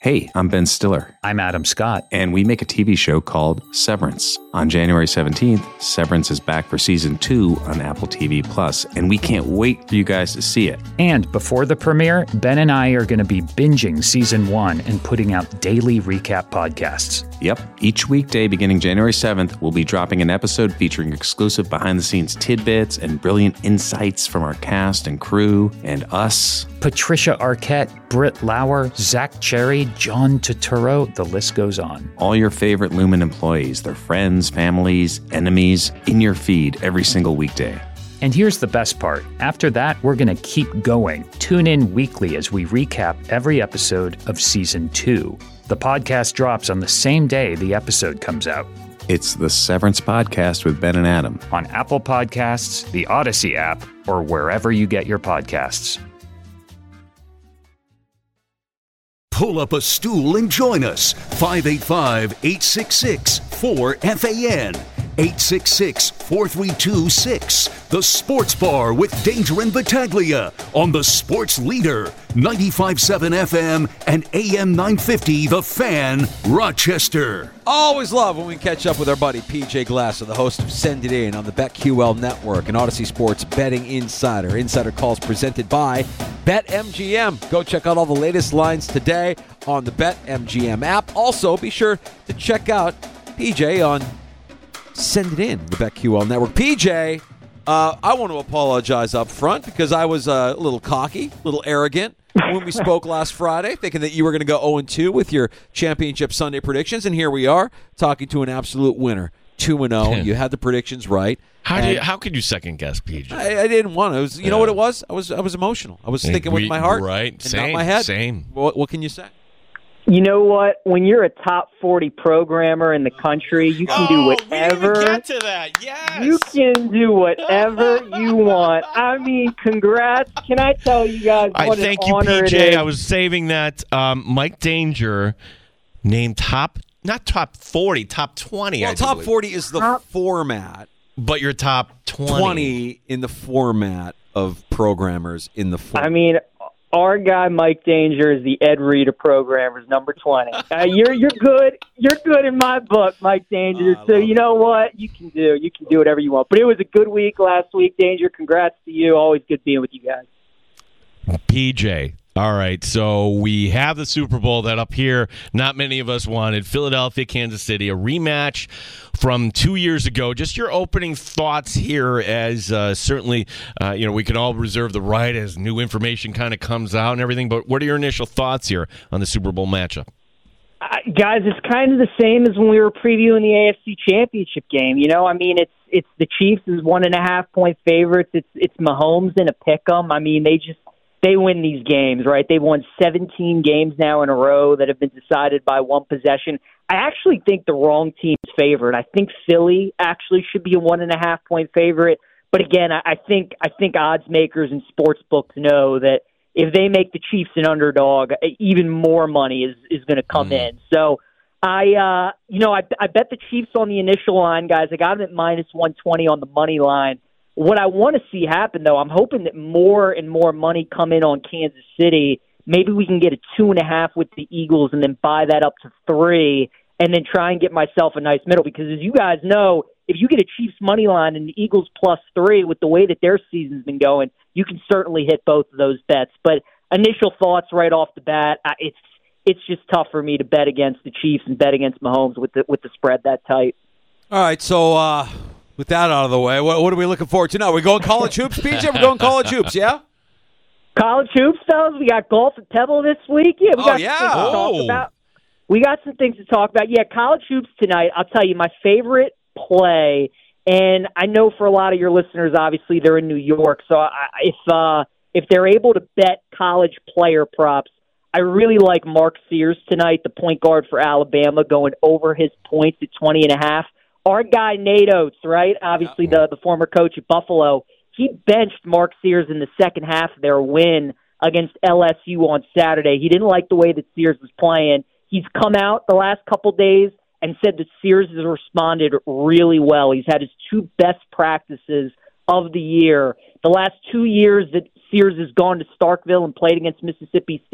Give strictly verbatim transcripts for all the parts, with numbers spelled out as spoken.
Hey, I'm Ben Stiller. I'm Adam Scott. And we make a T V show called Severance. On January seventeenth, Severance is back for season two on Apple T V Plus, and we can't wait for you guys to see it. And before the premiere, Ben and I are going to be binging season one and putting out daily recap podcasts. Yep. Each weekday beginning January seventh, we'll be dropping an episode featuring exclusive behind-the-scenes tidbits and brilliant insights from our cast and crew and us. Patricia Arquette, Britt Lauer, Zach Cherry, John Turturro, the list goes on. All your favorite Lumen employees, their friends, families, enemies, in your feed every single weekday. And here's the best part. After that, we're going to keep going. Tune in weekly as we recap every episode of season two. The podcast drops on the same day the episode comes out. It's the Severance Podcast with Ben and Adam. On Apple Podcasts, the Odyssey app, or wherever you get your podcasts. Pull up a stool and join us. five eight five, eight six six, four F A N. eight six six, four three two, six. The Sports Bar with Danger and Battaglia on the Sports Leader, ninety-five point seven F M and A M nine fifty, The Fan, Rochester. Always love when we catch up with our buddy P J Glasser, the host of Send It In on the BetQL Network and Odyssey Sports Betting Insider. Insider calls presented by BetMGM. Go check out all the latest lines today on the BetMGM app. Also, be sure to check out P J on Send It In, the BetQL Network. P J, uh, I want to apologize up front because I was uh, a little cocky, a little arrogant when we spoke last Friday, thinking that you were going to go oh and two with your Championship Sunday predictions, and here we are talking to an absolute winner, two and oh. You had the predictions right. How do you, how could you second guess, P J? I, I didn't want to. It was, you know what it was? I was I was emotional. I was thinking we, with my heart, right? and Same, not my head. Same. What, what can you say? You know what? When you're a top forty programmer in the country, you can oh, do whatever. We didn't get to that. Yes. You can do whatever you want. I mean, congrats. Can I tell you guys I what thank an you, honor P it J. is? I was saving that. Um, Mike Danger named top, not top forty, top twenty. Well, I top believe. forty is the Top- format. But you're top twenty. twenty in the format of programmers in the format. I mean, our guy Mike Danger is the Ed Reed of programmers, number twenty. Uh, you're you're good. You're good in my book, Mike Danger. Uh, so you know what? You can do. You can do whatever you want. But it was a good week last week, Danger. Congrats to you. Always good being with you guys. P J. All right, so we have the Super Bowl that up here not many of us wanted. Philadelphia, Kansas City, a rematch from two years ago. Just your opening thoughts here as uh, certainly, uh, you know, we can all reserve the right as new information kind of comes out and everything, but what are your initial thoughts here on the Super Bowl matchup? Uh, guys, it's kind of the same as when we were previewing the A F C Championship game. You know, I mean, it's it's the Chiefs as one and a half point favorites. It's it's Mahomes in a pick'em. I mean, they just they win these games, right? They've won seventeen games now in a row that have been decided by one possession. I actually think the wrong team's favored. I think Philly actually should be a one and a half point favorite. But again, I, I think I think odds makers and sports books know that if they make the Chiefs an underdog, even more money is, is going to come mm. in. So I, uh, you know, I, I bet the Chiefs on the initial line, guys. I got them at minus one twenty on the money line. What I want to see happen, though, I'm hoping that more and more money come in on Kansas City. Maybe we can get a two and a half with the Eagles and then buy that up to three and then try and get myself a nice middle. Because as you guys know, if you get a Chiefs money line and the Eagles plus three with the way that their season's been going, you can certainly hit both of those bets. But initial thoughts right off the bat, it's it's just tough for me to bet against the Chiefs and bet against Mahomes with the with the spread that tight. All right, so uh, with that out of the way, what, what are we looking forward to now? We're going college hoops, P J? We're going college hoops, yeah? College hoops, fellas. We got golf at Pebble this week. Yeah, we oh, got yeah. some things to talk Oh. about. We got some things to talk about. Yeah, college hoops tonight. I'll tell you, my favorite play, and I know for a lot of your listeners, obviously, they're in New York, so I, if uh, if they're able to bet college player props, I really like Mark Sears tonight, the point guard for Alabama, going over his points at twenty and a half. Our guy, Nate Oates, right? Obviously, the, the former coach at Buffalo, he benched Mark Sears in the second half of their win against L S U on Saturday. He didn't like the way that Sears was playing. He's come out the last couple days and said that Sears has responded really well. He's had his two best practices of the year. The last two years that Sears has gone to Starkville and played against Mississippi State,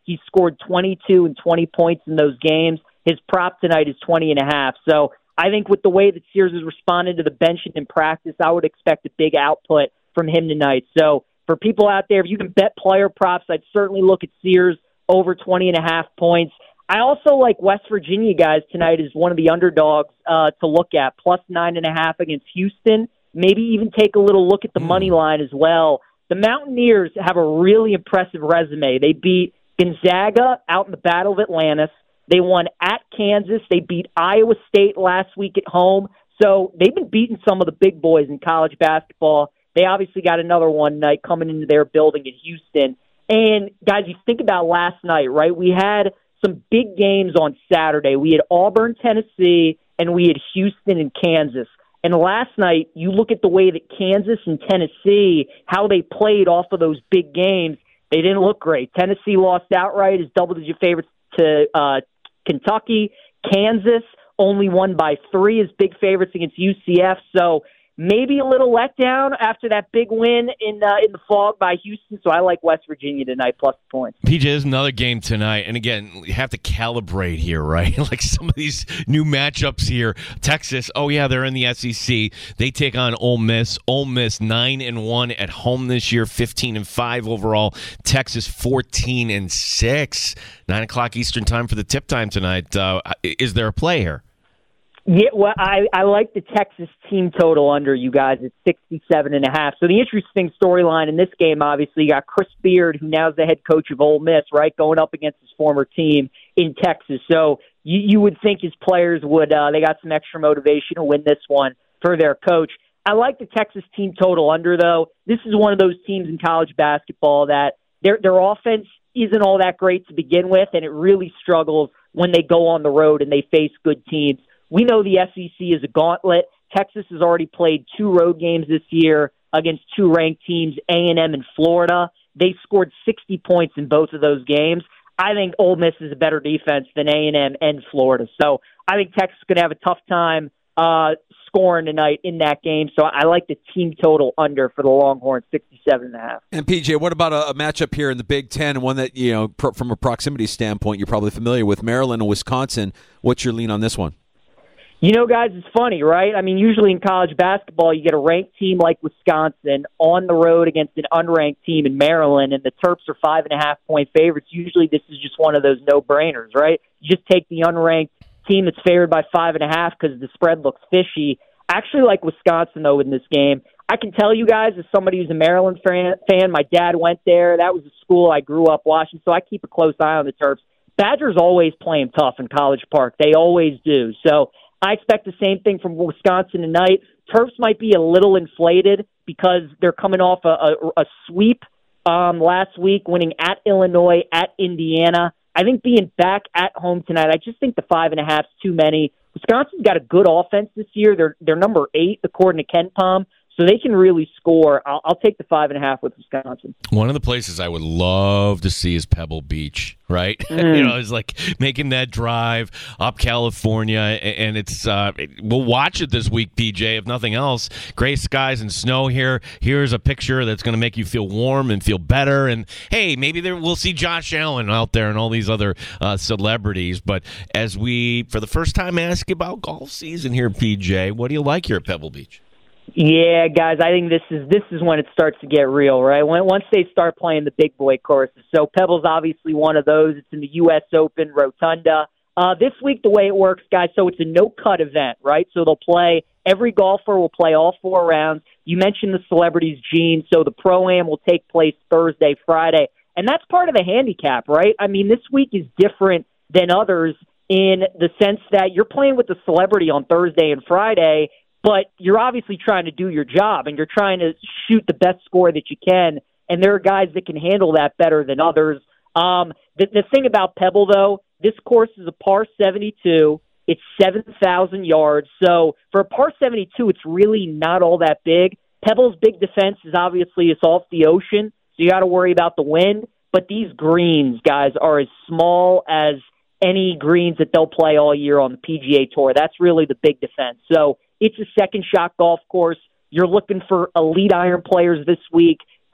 He scored twenty-two and twenty points in those games. His prop tonight is twenty and a half. So I think with the way that Sears has responded to the bench and in practice, I would expect a big output from him tonight. So for people out there, if you can bet player props, I'd certainly look at Sears over twenty and a half points. I also like West Virginia, guys, tonight as one of the underdogs uh, to look at, plus nine and a half against Houston. Maybe even take a little look at the money line as well. The Mountaineers have a really impressive resume. They beat Gonzaga out in the Battle of Atlantis. They won at Kansas. They beat Iowa State last week at home. So they've been beating some of the big boys in college basketball. They obviously got another one night coming into their building in Houston. And, guys, you think about last night, right? We had some big games on Saturday. We had Auburn, Tennessee, and we had Houston and Kansas. And last night, you look at the way that Kansas and Tennessee, how they played off of those big games, they didn't look great. Tennessee lost outright as double-digit favorites to uh, Kentucky. Kansas only won by three as big favorites against U C F. So maybe a little letdown after that big win in uh, in the fog by Houston. So I like West Virginia tonight, plus points. P J, there's another game tonight. And again, you have to calibrate here, right? Like some of these new matchups here. Texas, oh yeah, they're in the S E C. They take on Ole Miss. Ole Miss nine and one at home this year, fifteen and five overall. Texas fourteen and six. nine o'clock Eastern time for the tip time tonight. Uh, is there a play here? Yeah, well, I, I like the Texas team total under, you guys. It's sixty-seven and a half. So the interesting storyline in this game, obviously, you got Chris Beard, who now is the head coach of Ole Miss, right, going up against his former team in Texas. So you, you would think his players would, uh, they got some extra motivation to win this one for their coach. I like the Texas team total under, though. This is one of those teams in college basketball that their their offense isn't all that great to begin with, and it really struggles when they go on the road and they face good teams. We know the S E C is a gauntlet. Texas has already played two road games this year against two ranked teams, A and M and Florida. They scored sixty points in both of those games. I think Ole Miss is a better defense than A and M and Florida. So I think Texas is going to have a tough time uh, scoring tonight in that game. So I like the team total under for the Longhorns, sixty-seven and a half. And P J, what about a, a matchup here in the Big Ten, one that, you know, pro, from a proximity standpoint, you're probably familiar with, Maryland and Wisconsin. What's your lean on this one? You know, guys, it's funny, right? I mean, usually in college basketball, you get a ranked team like Wisconsin on the road against an unranked team in Maryland, and the Terps are five and a half point favorites. Usually this is just one of those no-brainers, right? You just take the unranked team that's favored by five and a half because the spread looks fishy. I actually like Wisconsin, though, in this game. I can tell you guys, as somebody who's a Maryland fan, my dad went there. That was a school I grew up watching, so I keep a close eye on the Terps. Badgers always play them tough in College Park. They always do. So I expect the same thing from Wisconsin tonight. Terps might be a little inflated because they're coming off a, a, a sweep um, last week, winning at Illinois, at Indiana. I think being back at home tonight, I just think the five and a half is too many. Wisconsin's got a good offense this year. They're they're number eight according to KenPom, so they can really score. I'll, I'll take the five and a half with Wisconsin. One of the places I would love to see is Pebble Beach, right? Mm. You know, it's like making that drive up California, and it's uh, we'll watch it this week, P J. If nothing else, gray skies and snow here. Here's a picture that's going to make you feel warm and feel better. And hey, maybe there we'll see Josh Allen out there and all these other uh, celebrities. But as we, for the first time, ask about golf season here, P J, what do you like here at Pebble Beach? Yeah, guys, I think this is this is when it starts to get real, right? When once they start playing the big boy courses. So Pebble's obviously one of those. It's in the U S Open Rotunda. Uh, this week, the way it works, guys, so it's a no-cut event, right? So they'll play, every golfer will play all four rounds. You mentioned the celebrities, Gene, so the Pro-Am will take place Thursday, Friday. And that's part of the handicap, right? I mean, this week is different than others in the sense that you're playing with the celebrity on Thursday and Friday, but you're obviously trying to do your job, and you're trying to shoot the best score that you can, and there are guys that can handle that better than others. Um, the, the thing about Pebble, though, this course is a par seventy-two. It's seven thousand yards. So for a par seventy-two, it's really not all that big. Pebble's big defense is obviously it's off the ocean, so you got to worry about the wind. But these greens, guys, are as small as any greens that they'll play all year on the P G A Tour. That's really the big defense. So it's a second shot golf course. You're looking for elite iron players this week.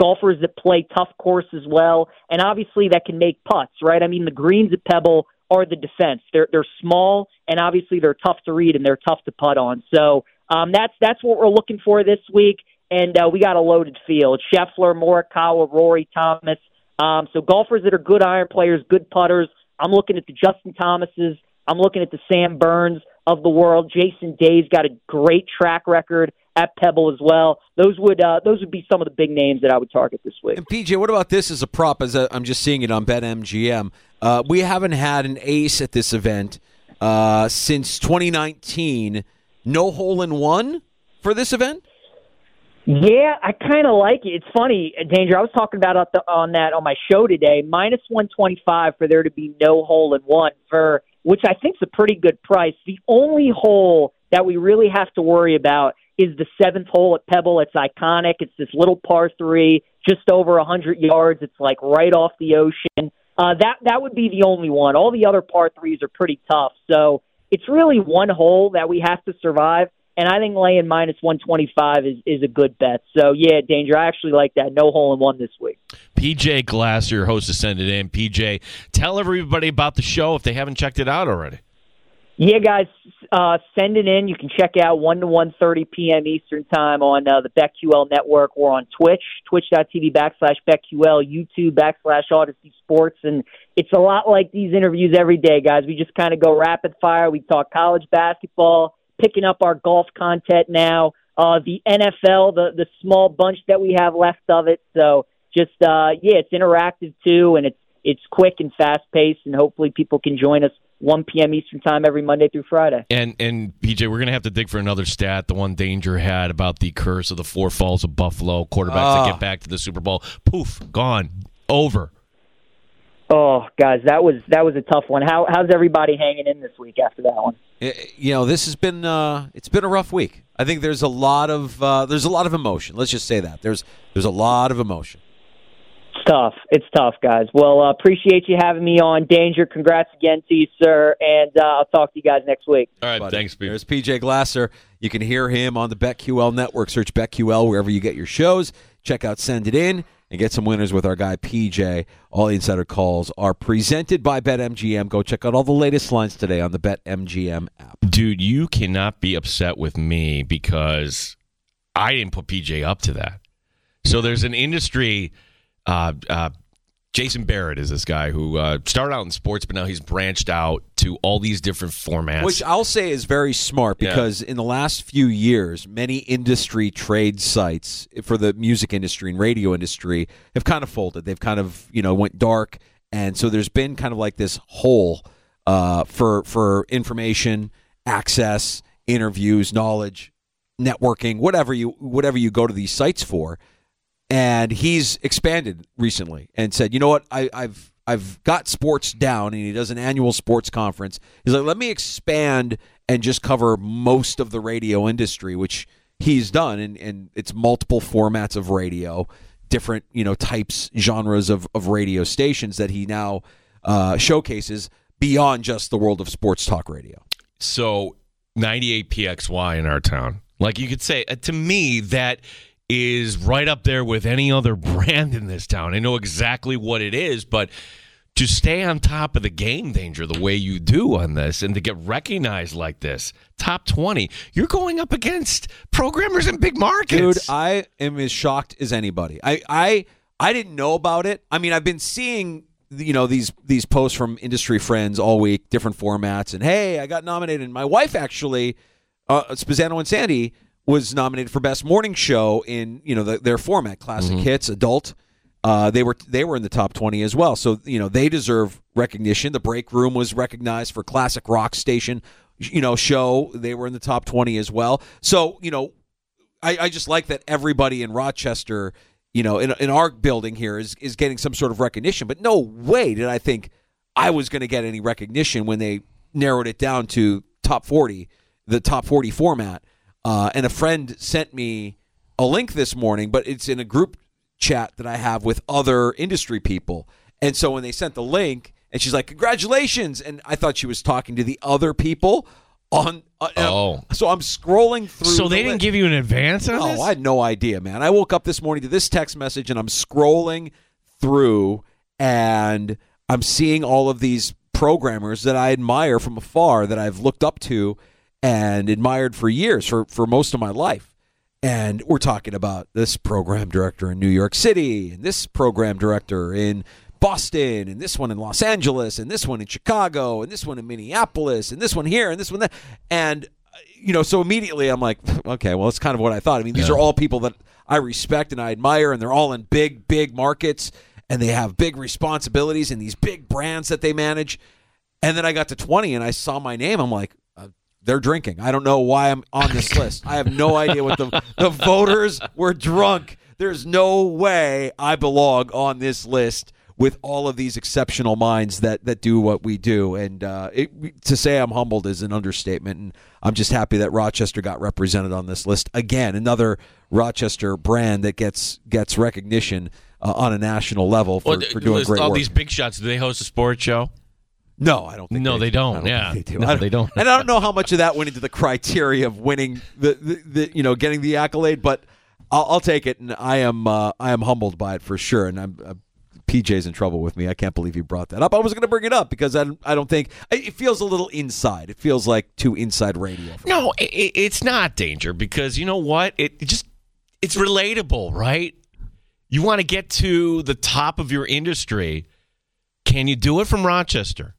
golfers that play tough course as well, and obviously that can make putts, right? I mean, the greens at Pebble are the defense. They're they're small, and obviously they're tough to read, and they're tough to putt on. So um, that's that's what we're looking for this week, and uh, we got a loaded field. Scheffler, Morikawa, Rory, Thomas. Um, so golfers that are good iron players, good putters. I'm looking at the Justin Thomases. I'm looking at the Sam Burns of the world. Jason Day's got a great track record at Pebble as well. Those would uh, those would be some of the big names that I would target this week. And P J, what about this as a prop? As a, I'm just seeing it on BetMGM. Uh, we haven't had an ace at this event uh, since twenty nineteen. No hole in one for this event? Yeah, I kind of like it. It's funny, Danger. I was talking about on, the, on that on my show today. minus one twenty-five for there to be no hole in one, for which I think is a pretty good price. The only hole that we really have to worry about is the seventh hole at Pebble. It's iconic. It's this little par three, just over one hundred yards. It's like right off the ocean. Uh, that that would be the only one. All the other par threes are pretty tough. So it's really one hole that we have to survive. And I think laying minus one twenty-five is, is a good bet. So, yeah, Danger, I actually like that. No hole in one this week. P J Glasser, your host of Send It In. P J, tell everybody about the show if they haven't checked it out already. Yeah, guys, uh, send it in. You can check out one to one thirty p.m. Eastern Time on uh, the BetQL Network. We're on Twitch, twitch.tv backslash BetQL, YouTube backslash Odyssey Sports. And it's a lot like these interviews every day, guys. We just kind of go rapid fire. We talk college basketball, picking up our golf content now, uh, the N F L, the, the small bunch that we have left of it. So just, uh, yeah, it's interactive too, and it's it's quick and fast-paced, and hopefully people can join us one p.m. Eastern Time every Monday through Friday. And, and P J, we're going to have to dig for another stat, the one Danger had about the curse of the four falls of Buffalo, quarterbacks Ah. that get back to the Super Bowl. Poof, gone, over. Oh, guys, that was that was a tough one. How how's everybody hanging in this week after that one? You know, this has been uh, it's been a rough week. I think there's a lot of uh, there's a lot of emotion. Let's just say that there's there's a lot of emotion. It's tough. It's tough, guys. Well, uh, appreciate you having me on. Danger, congrats again to you, sir, and uh, I'll talk to you guys next week. All right, Buddy. thanks, P J. There's P J Glasser. You can hear him on the BetQL Network. Search BetQL wherever you get your shows. Check out Send It In and get some winners with our guy P J. All the insider calls are presented by BetMGM. Go check out all the latest lines today on the BetMGM app. Dude, you cannot be upset with me because I didn't put P J up to that. So there's an industry, uh, uh, Jason Barrett is this guy who uh, started out in sports, but now he's branched out to all these different formats. Which I'll say is very smart because yeah. in the last few years, many industry trade sites for the music industry and radio industry have kind of folded. They've kind of, you know, went dark. And so there's been kind of like this hole uh, for for information, access, interviews, knowledge, networking, whatever you whatever you go to these sites for. And he's expanded recently and said, you know what, I, I've I've got sports down, and he does an annual sports conference. He's like, let me expand and just cover most of the radio industry, which he's done, and, and it's multiple formats of radio, different, you know, types, genres of, of radio stations that he now uh, showcases beyond just the world of sports talk radio. So ninety-eight P X Y in our town, like you could say, uh, to me, that is right up there with any other brand in this town. I know exactly what it is, but to stay on top of the game, Danger, the way you do on this, and to get recognized like this, top twenty, you're going up against programmers in big markets. Dude, I am as shocked as anybody. I I, I didn't know about it. I mean, I've been seeing, you know, these these posts from industry friends all week, different formats, and hey, I got nominated. My wife actually, uh, Spazzano and Sandy, was nominated for Best Morning Show in, you know, the, their format, classic Mm-hmm. hits, adult. Uh, they were they were in the top twenty as well, so you know they deserve recognition. The Break Room was recognized for classic rock station, you know, show. They were in the top twenty as well. So you know, I, I just like that everybody in Rochester, you know, in in our building here is is getting some sort of recognition. But no way did I think I was going to get any recognition when they narrowed it down to top forty, the top forty format. Uh, and a friend sent me a link this morning, but it's in a group chat that I have with other industry people. And so when they sent the link, and she's like, congratulations, and I thought she was talking to the other people on. Uh, Oh. So I'm scrolling through. So they the didn't list. give you an advance on No, this? I had no idea, man. I woke up this morning to this text message, and I'm scrolling through, and I'm seeing all of these programmers that I admire from afar, that I've looked up to and admired for years, for, for most of my life. And we're talking about this program director in New York City, and this program director in Boston, and this one in Los Angeles, and this one in Chicago, and this one in Minneapolis, and this one here, and this one there. And, you know, so immediately I'm like, okay, well, that's kind of what I thought. I mean, these Yeah. are all people that I respect and I admire, and they're all in big, big markets, and they have big responsibilities and these big brands that they manage. And then I got to twenty, and I saw my name. I'm like, uh, they're drinking. I don't know why I'm on this list. I have no idea what the, the voters were drunk. There's no way I belong on this list with all of these exceptional minds that, that do what we do. And uh, it, to say I'm humbled is an understatement. And I'm just happy that Rochester got represented on this list. Again, another Rochester brand that gets gets recognition uh, on a national level for, Well, for doing list great all work. these big shots. Do they host a sports show? No, I don't think No, they, they don't. I don't Yeah. think they do. No, I don't, they don't. And I don't know how much of that went into the criteria of winning the, the, the you know, getting the accolade, but I'll, I'll take it, and I am uh, I am humbled by it for sure. And I'm uh, P J's in trouble with me. I can't believe he brought that up. I was going to bring it up because I don't, I don't think it feels a little inside. It feels like too inside radio. For No, it, it's not danger because you know what? It, it just it's relatable, right? You want to get to the top of your industry. Can you do it from Rochester?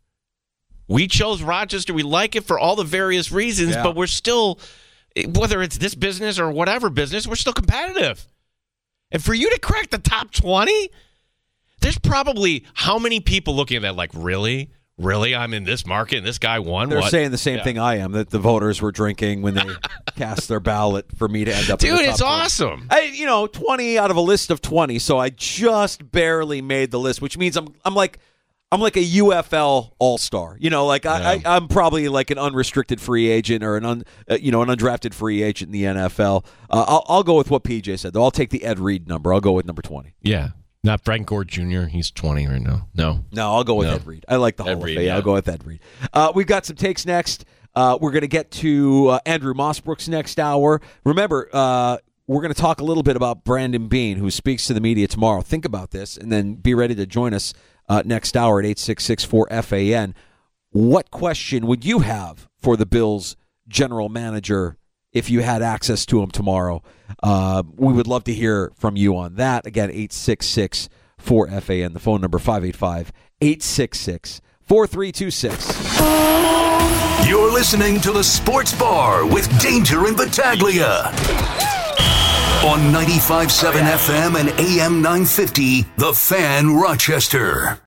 We chose Rochester. We like it for all the various reasons, Yeah. but we're still, whether it's this business or whatever business, we're still competitive. And for you to crack the top twenty, there's probably how many people looking at that like, really? Really? I'm in this market and this guy won? They're what? saying the same Yeah. thing I am, that the voters were drinking when they cast their ballot for me to end up in Dude, the top it's twenty. awesome. I, you know, twenty out of a list of twenty, so I just barely made the list, which means I'm I'm like I'm like a U F L all-star. You know, like I, Yeah. I I'm probably like an unrestricted free agent or an un, uh, you know, an undrafted free agent in the N F L. Uh, I'll I'll go with what P J said though. I'll take the Ed Reed number. I'll go with number twenty. Yeah. Not Frank Gore Junior He's twenty right now. No. No, I'll go with No. Ed Reed. I like the Ed Hall Reed, of Fame. yeah. I'll go with Ed Reed. Uh, we've got some takes next. Uh, we're going to get to uh, Andrew Mossbrook's next hour. Remember, uh, we're going to talk a little bit about Brandon Beane, who speaks to the media tomorrow. Think about this, and then be ready to join us uh, next hour at eight six six four F A N. What question would you have for the Bills general manager if you had access to him tomorrow? Uh, we would love to hear from you on that. Again, eight six six four F A N. The phone number five eight five, eight six six, four three two six. You're listening to the Sports Bar with Danger and Battaglia on ninety-five point seven F M and A M nine fifty, The Fan, Rochester.